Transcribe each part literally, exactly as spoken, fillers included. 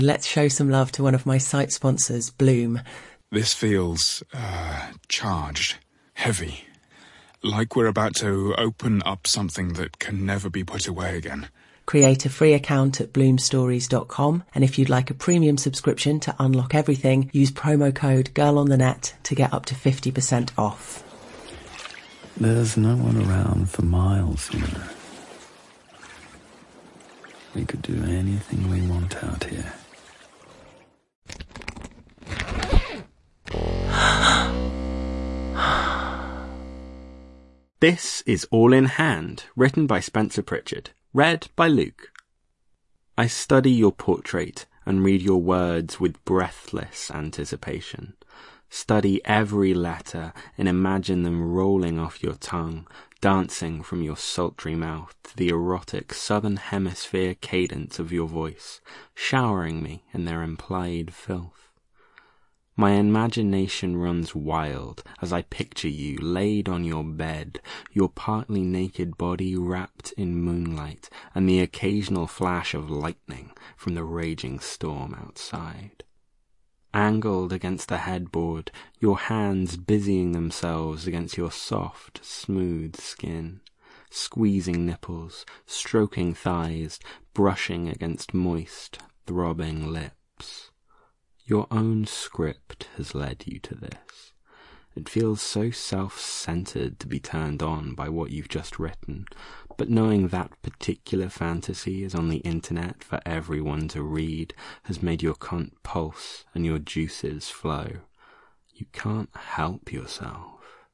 Let's show some love to one of my site sponsors, Bloom. This feels, uh, charged, heavy. Like we're about to open up something that can never be put away again. Create a free account at bloom stories dot com, and if you'd like a premium subscription to unlock everything, use promo code GIRLONTHENET to get up to fifty percent off. There's no one around for miles, you know. We could do anything we want out here. This is All in Hand, written by Spencer Pritchard, read by Luke. I study your portrait and read your words with breathless anticipation. Study every letter and imagine them rolling off your tongue, dancing from your sultry mouth to the erotic southern hemisphere cadence of your voice, showering me in their implied filth. My imagination runs wild as I picture you laid on your bed, your partly naked body wrapped in moonlight and the occasional flash of lightning from the raging storm outside. Angled against the headboard, your hands busying themselves against your soft, smooth skin, squeezing nipples, stroking thighs, brushing against moist, throbbing lips. Your own script has led you to this. It feels so self-centered to be turned on by what you've just written, but knowing that particular fantasy is on the internet for everyone to read has made your cunt pulse and your juices flow. You can't help yourself.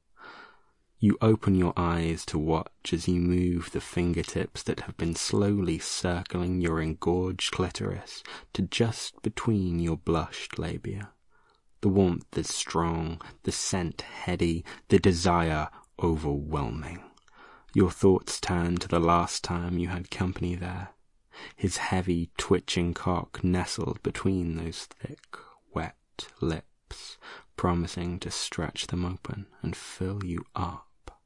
You open your eyes to watch as you move the fingertips that have been slowly circling your engorged clitoris to just between your blushed labia. The warmth is strong, the scent heady, the desire overwhelming. Your thoughts turn to the last time you had company there. His heavy, twitching cock nestled between those thick, wet lips, promising to stretch them open and fill you up.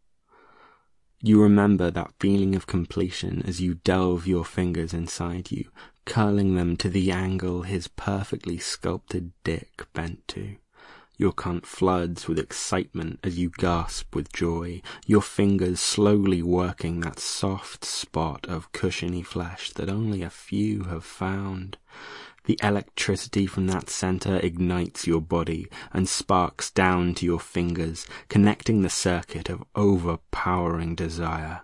You remember that feeling of completion as you delve your fingers inside you, curling them to the angle his perfectly sculpted dick bent to. Your cunt floods with excitement as you gasp with joy, your fingers slowly working that soft spot of cushiony flesh that only a few have found. The electricity from that center ignites your body and sparks down to your fingers, connecting the circuit of overpowering desire.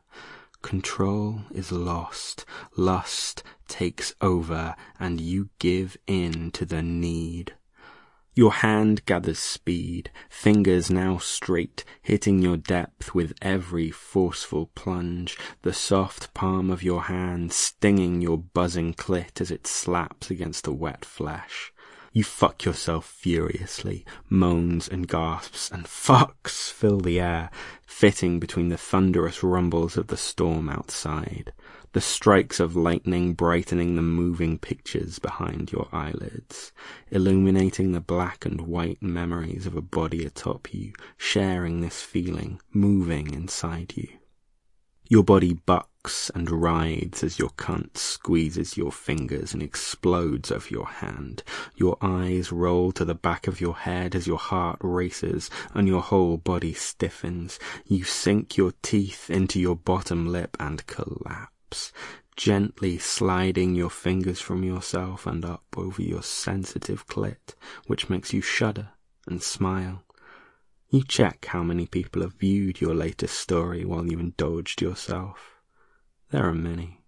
Control is lost, lust takes over, and you give in to the need. Your hand gathers speed, fingers now straight, hitting your depth with every forceful plunge, the soft palm of your hand stinging your buzzing clit as it slaps against the wet flesh. You fuck yourself furiously, moans and gasps and fucks fill the air, fitting between the thunderous rumbles of the storm outside, the strikes of lightning brightening the moving pictures behind your eyelids, illuminating the black and white memories of a body atop you, sharing this feeling, moving inside you. Your body bucks and writhes as your cunt squeezes your fingers and explodes over your hand. Your eyes roll to the back of your head as your heart races and your whole body stiffens. You sink your teeth into your bottom lip and collapse, gently sliding your fingers from yourself and up over your sensitive clit, which makes you shudder and smile. You check how many people have viewed your latest story while you indulged yourself. There are many.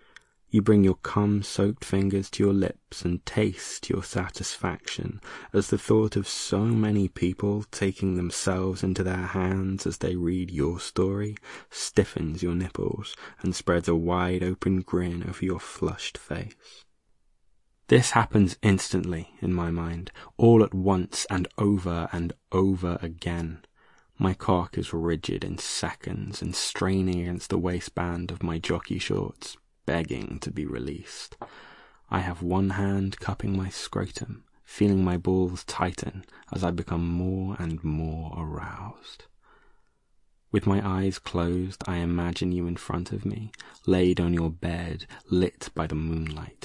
You bring your cum-soaked fingers to your lips and taste your satisfaction as the thought of so many people taking themselves into their hands as they read your story stiffens your nipples and spreads a wide-open grin over your flushed face. This happens instantly in my mind, all at once and over and over again. My cock is rigid in seconds and straining against the waistband of my jockey shorts, begging to be released. I have one hand cupping my scrotum, feeling my balls tighten as I become more and more aroused. With my eyes closed, I imagine you in front of me, laid on your bed, lit by the moonlight,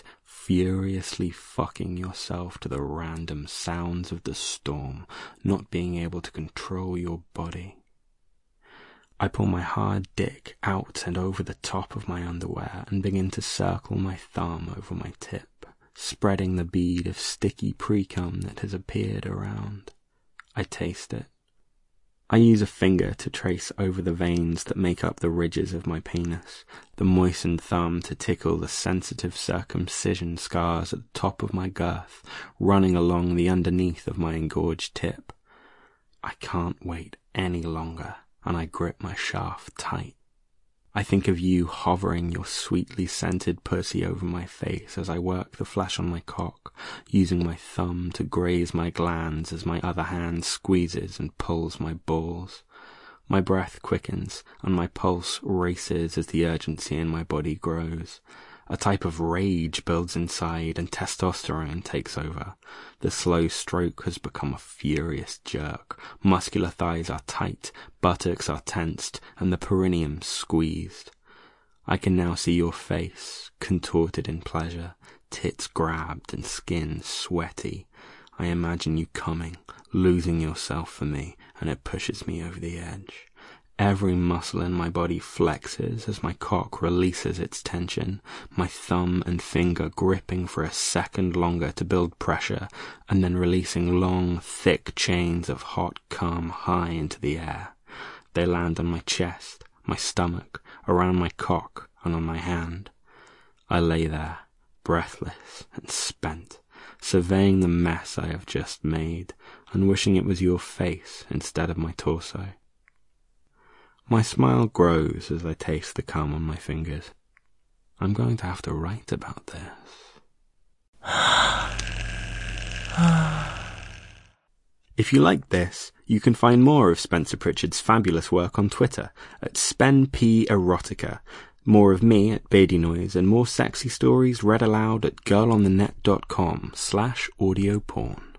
furiously fucking yourself to the random sounds of the storm, not being able to control your body. I pull my hard dick out and over the top of my underwear and begin to circle my thumb over my tip, spreading the bead of sticky pre-cum that has appeared around. I taste it. I use a finger to trace over the veins that make up the ridges of my penis, the moistened thumb to tickle the sensitive circumcision scars at the top of my girth, running along the underneath of my engorged tip. I can't wait any longer, and I grip my shaft tight. I think of you hovering your sweetly scented pussy over my face as I work the flesh on my cock, using my thumb to graze my glands as my other hand squeezes and pulls my balls. My breath quickens, and my pulse races as the urgency in my body grows. A type of rage builds inside, and testosterone takes over. The slow stroke has become a furious jerk. Muscular thighs are tight, buttocks are tensed, and the perineum squeezed. I can now see your face, contorted in pleasure, tits grabbed and skin sweaty. I imagine you coming, losing yourself for me, and it pushes me over the edge. Every muscle in my body flexes as my cock releases its tension, my thumb and finger gripping for a second longer to build pressure, and then releasing long, thick chains of hot cum high into the air. They land on my chest, my stomach, around my cock, and on my hand. I lay there, breathless and spent, surveying the mess I have just made, and wishing it was your face instead of my torso. My smile grows as I taste the cum on my fingers. I'm going to have to write about this. If you like this, you can find more of Spencer Pritchard's fabulous work on Twitter at SpenPerotica, more of me at Beardy Noise, and more sexy stories read aloud at girlonthenet.com slash audio porn.